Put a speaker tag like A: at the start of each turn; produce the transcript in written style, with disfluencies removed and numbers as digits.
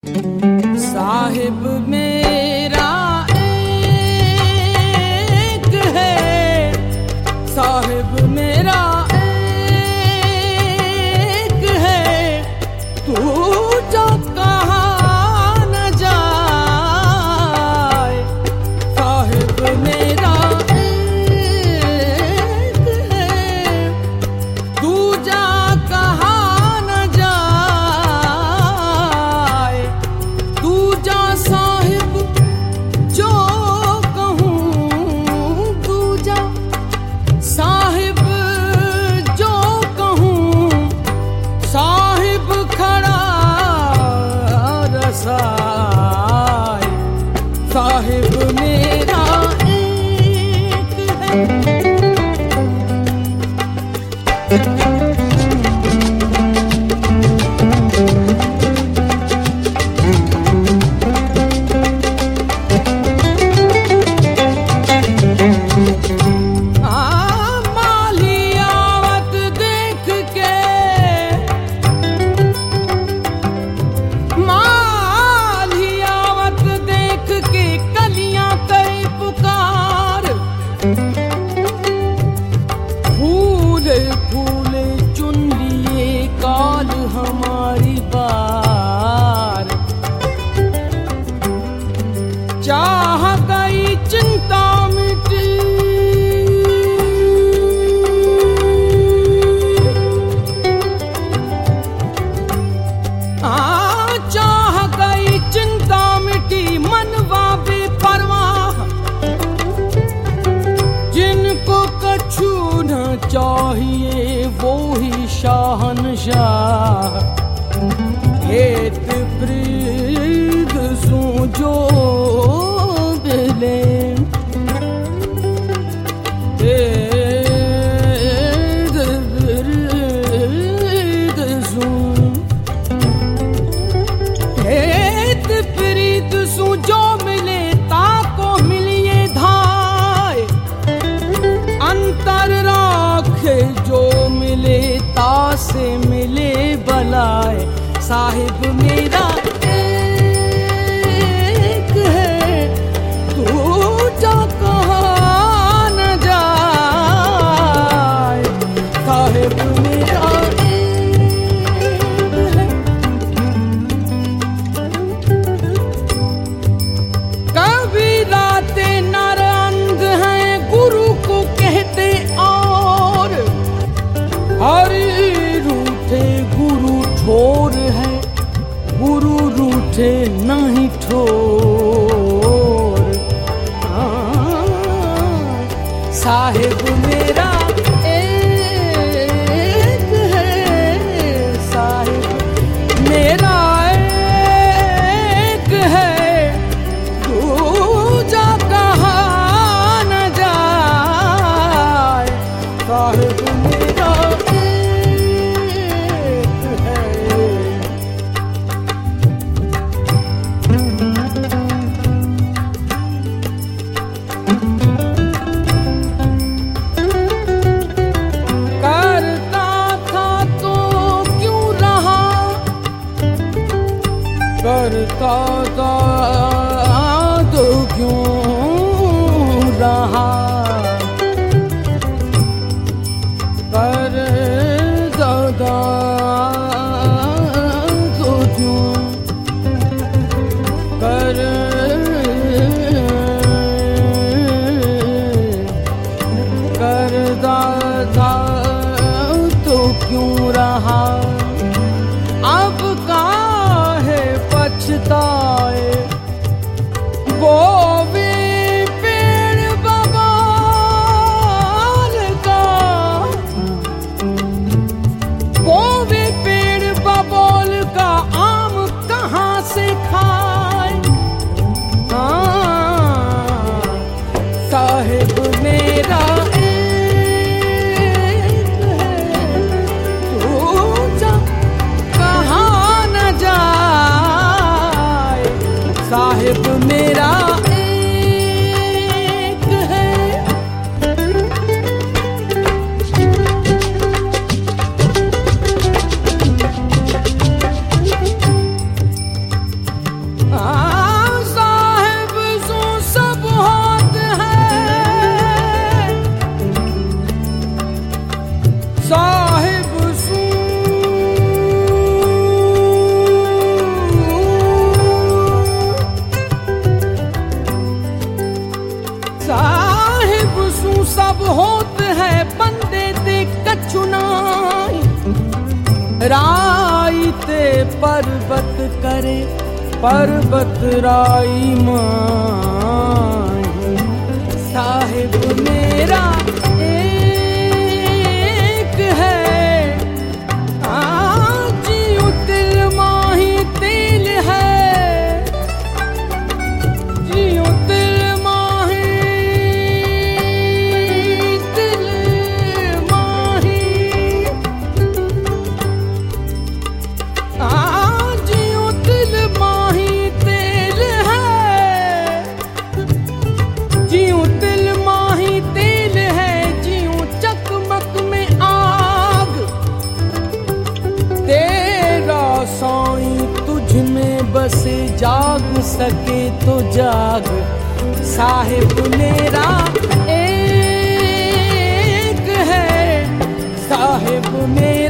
A: साहिब मेरा एक है, साहिब मेरा एक है, तू जो कहाँ न जाए। साहिब मेरा एक है, तू जा कहाँ न जाए। तू जा साहिब जो कहूँ, तू जा साहिब जो कहूँ, साहिब खड़ा रसाए। साहिब मेरा एक है। मालियावत देख के, मालियावत देख के कलियां कई पुकार। फूले फूले चुन लिए काल हमारी बार। चाह गई चिंता मिटी, चाह गई चिंता मिटी, मनवा बेपरवाह। जिनको कछु न चाहिए वो ही शाहनशाह। हेत प्रीत सूझो बिले, हेत प्रीत सूझ, हेत प्रीत सूझो मिले ताको मिलिए धाय। अंतर राखे जो मिले तासे मिले बलाए। साहिब मेरा एक है, तू जा कहाँ न जाए। साहिब मेरा एक है। कबीराते नर अंध हैं गुरु को कहते, और हरि रूठे गुरु ठोर है, गुरु रूठे नहीं ठोर। साहिब मेरा एक है, साहिब मेरा एक है, तू जा कहाँ न जाए। साहिब मेरा एक है। करता था तो क्यों रहा, करता था तो क्यों रहा। करता था तो क्यों, करता था तो क्यों रहा। अब काहे पछताए बोवे पेड़ बबौल का। बोवे पेड़ बबौल का आम कहाँ से खाए। साहिब मेरा एक है, तू जा कहाँ न जाए। साहिब मेरा एक है। राई ते पर्वत करे, पर्वत राई माही। साहिब मेरा एक है, जियो तिल माही तिल है, जियो तिल माही तिल माही। जियो तिल माही तिल है, जियो तिल माही तिल है, जियो चकमक में आग। तेरा साईं तुझ में बसे, जाग सके तो जाग। साहिब मेरा एक है, साहिब मेरा